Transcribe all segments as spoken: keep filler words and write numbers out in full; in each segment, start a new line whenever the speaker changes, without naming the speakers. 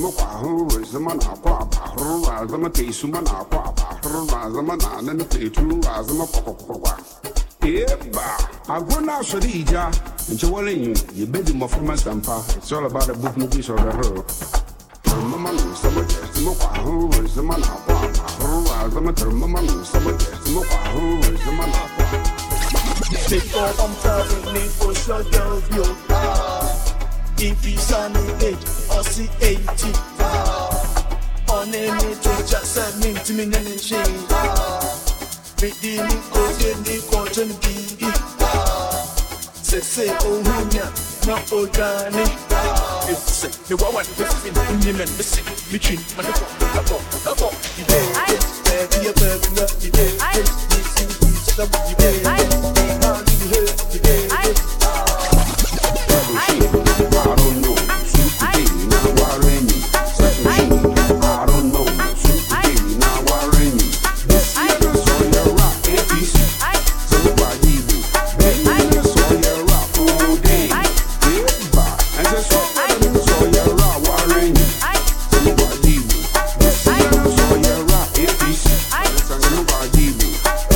zama kwaho zama na kwa ba zama ke su mana kwa ba zama na nan ke tu zama kwa kwa kwa eba agona shodija nche wale you you bedi mo from stampa it's all about the book movies or the her mama sama sama kwaho zama na kwa zama mama sama sama kwaho zama na kwa
before I'm traveling for sure girls yo if you sunny eight or see eighty on any to just send me to me and shade redeem me go get me cotton biggie say say oh hunya na ogani if say the one one fifteen in the men the sick between man the pop pop pop you day baby baby you day you see the you day how you hurt you day
I don't know. I don't know. Now worrying me. This year so you're rock. So why you do? Baby, so you're rock all day. And just so you're rock worrying me. So why you do? This year so you're rock. So why you do?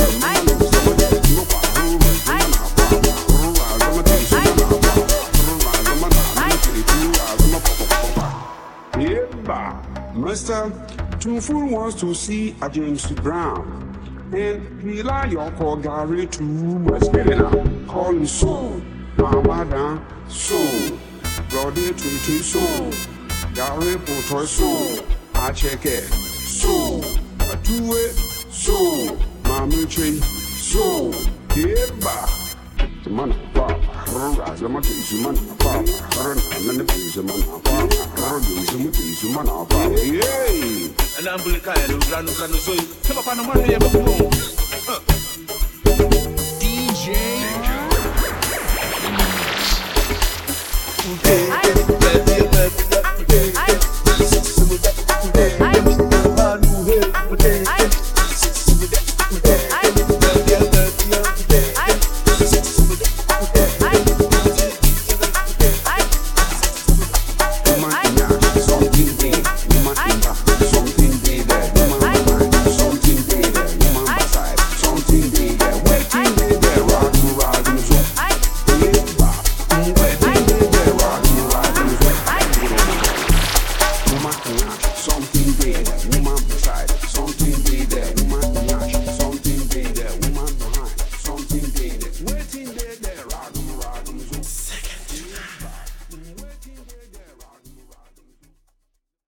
Mister Two Fool wants to see a James Brown. And we like your call Gary too much. Call him soul, Mama Dan, soul, Brody Twenty soul, Gary Potoy soul, I check it, soul, I do it, soul, Mammy Tree, soul, yeah, the man of Papa, the man of the man of Papa, and the piece of man of Papa, the piece of man of Papa, yay!
And I'm going to carry the grand grand so come up on the money ever go.
D J.